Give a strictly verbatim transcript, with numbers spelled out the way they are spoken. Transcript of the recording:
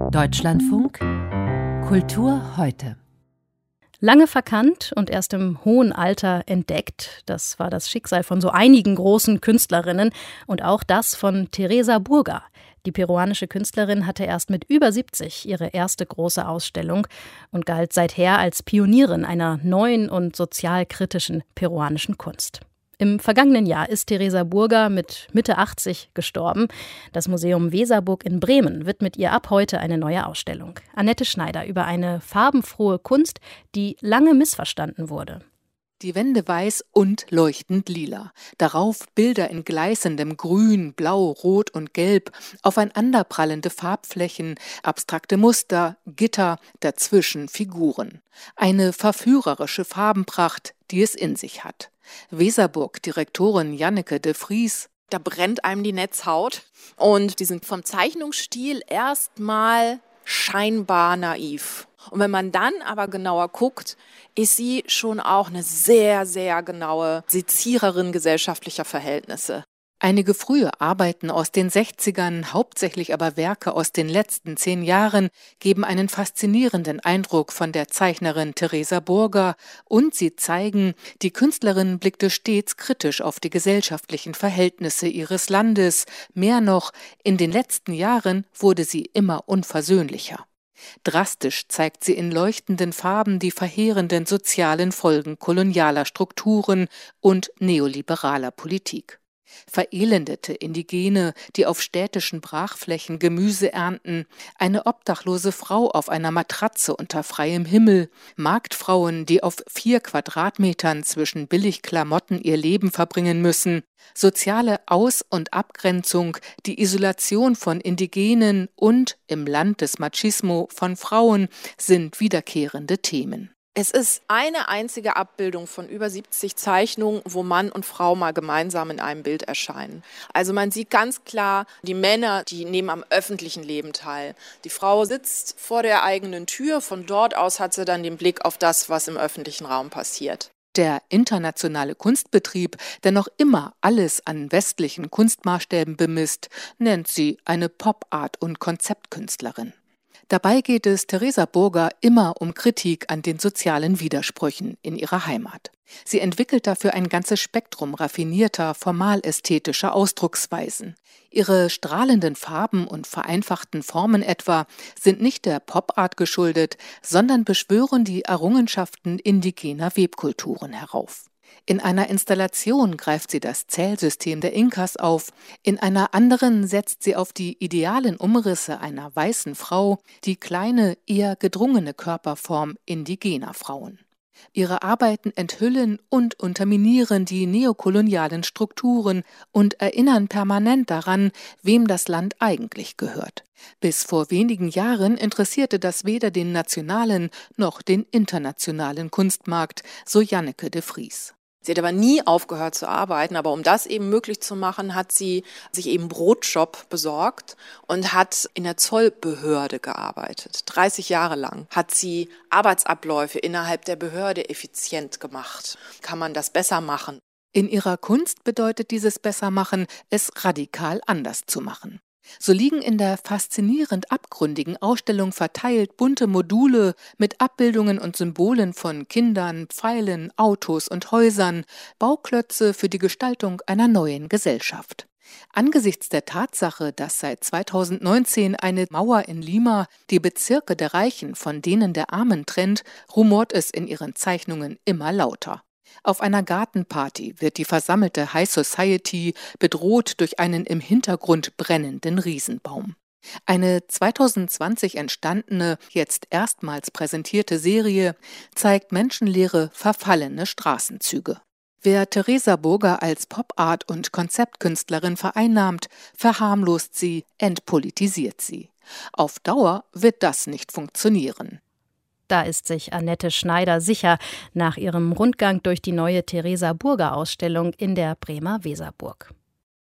Deutschlandfunk Kultur heute. Lange verkannt und erst im hohen Alter entdeckt, das war das Schicksal von so einigen großen Künstlerinnen und auch das von Teresa Burger. Die peruanische Künstlerin hatte erst mit über siebzig ihre erste große Ausstellung und galt seither als Pionierin einer neuen und sozialkritischen peruanischen Kunst. Im vergangenen Jahr ist Teresa Burger mit Mitte achtzig gestorben. Das Museum Weserburg in Bremen widmet ihr ab heute eine neue Ausstellung. Annette Schneider über eine farbenfrohe Kunst, die lange missverstanden wurde. Die Wände weiß und leuchtend lila. Darauf Bilder in gleißendem Grün, Blau, Rot und Gelb, aufeinanderprallende Farbflächen, abstrakte Muster, Gitter, dazwischen Figuren. Eine verführerische Farbenpracht, die es in sich hat. Weserburg-Direktorin Janneke de Vries. Da brennt einem die Netzhaut und die sind vom Zeichnungsstil erstmal scheinbar naiv. Und wenn man dann aber genauer guckt, ist sie schon auch eine sehr, sehr genaue Seziererin gesellschaftlicher Verhältnisse. Einige frühe Arbeiten aus den sechzigern, hauptsächlich aber Werke aus den letzten zehn Jahren, geben einen faszinierenden Eindruck von der Zeichnerin Teresa Burger und sie zeigen, die Künstlerin blickte stets kritisch auf die gesellschaftlichen Verhältnisse ihres Landes. Mehr noch, in den letzten Jahren wurde sie immer unversöhnlicher. Drastisch zeigt sie in leuchtenden Farben die verheerenden sozialen Folgen kolonialer Strukturen und neoliberaler Politik. Verelendete Indigene, die auf städtischen Brachflächen Gemüse ernten, eine obdachlose Frau auf einer Matratze unter freiem Himmel, Marktfrauen, die auf vier Quadratmetern zwischen Billigklamotten ihr Leben verbringen müssen, soziale Aus- und Abgrenzung, die Isolation von Indigenen und, im Land des Machismo, von Frauen sind wiederkehrende Themen. Es ist eine einzige Abbildung von über siebzig Zeichnungen, wo Mann und Frau mal gemeinsam in einem Bild erscheinen. Also man sieht ganz klar, die Männer, die nehmen am öffentlichen Leben teil. Die Frau sitzt vor der eigenen Tür, von dort aus hat sie dann den Blick auf das, was im öffentlichen Raum passiert. Der internationale Kunstbetrieb, der noch immer alles an westlichen Kunstmaßstäben bemisst, nennt sie eine Pop-Art- und Konzeptkünstlerin. Dabei geht es Teresa Burger immer um Kritik an den sozialen Widersprüchen in ihrer Heimat. Sie entwickelt dafür ein ganzes Spektrum raffinierter, formal-ästhetischer Ausdrucksweisen. Ihre strahlenden Farben und vereinfachten Formen etwa sind nicht der Pop-Art geschuldet, sondern beschwören die Errungenschaften indigener Webkulturen herauf. In einer Installation greift sie das Zählsystem der Inkas auf, in einer anderen setzt sie auf die idealen Umrisse einer weißen Frau die kleine, eher gedrungene Körperform indigener Frauen. Ihre Arbeiten enthüllen und unterminieren die neokolonialen Strukturen und erinnern permanent daran, wem das Land eigentlich gehört. Bis vor wenigen Jahren interessierte das weder den nationalen noch den internationalen Kunstmarkt, so Janneke de Vries. Sie hat aber nie aufgehört zu arbeiten, aber um das eben möglich zu machen, hat sie sich eben Brotjob besorgt und hat in der Zollbehörde gearbeitet. dreißig Jahre lang hat sie Arbeitsabläufe innerhalb der Behörde effizient gemacht. Kann man das besser machen? In ihrer Kunst bedeutet dieses Bessermachen, es radikal anders zu machen. So liegen in der faszinierend abgründigen Ausstellung verteilt bunte Module mit Abbildungen und Symbolen von Kindern, Pfeilen, Autos und Häusern, Bauklötze für die Gestaltung einer neuen Gesellschaft. Angesichts der Tatsache, dass seit zweitausendneunzehn eine Mauer in Lima die Bezirke der Reichen von denen der Armen trennt, rumort es in ihren Zeichnungen immer lauter. Auf einer Gartenparty wird die versammelte High Society bedroht durch einen im Hintergrund brennenden Riesenbaum. Eine zweitausendzwanzig entstandene, jetzt erstmals präsentierte Serie zeigt menschenleere, verfallene Straßenzüge. Wer Teresa Burger als Pop-Art- und Konzeptkünstlerin vereinnahmt, verharmlost sie, entpolitisiert sie. Auf Dauer wird das nicht funktionieren. Da ist sich Annette Schneider sicher nach ihrem Rundgang durch die neue Teresa Burger Ausstellung in der Bremer Weserburg.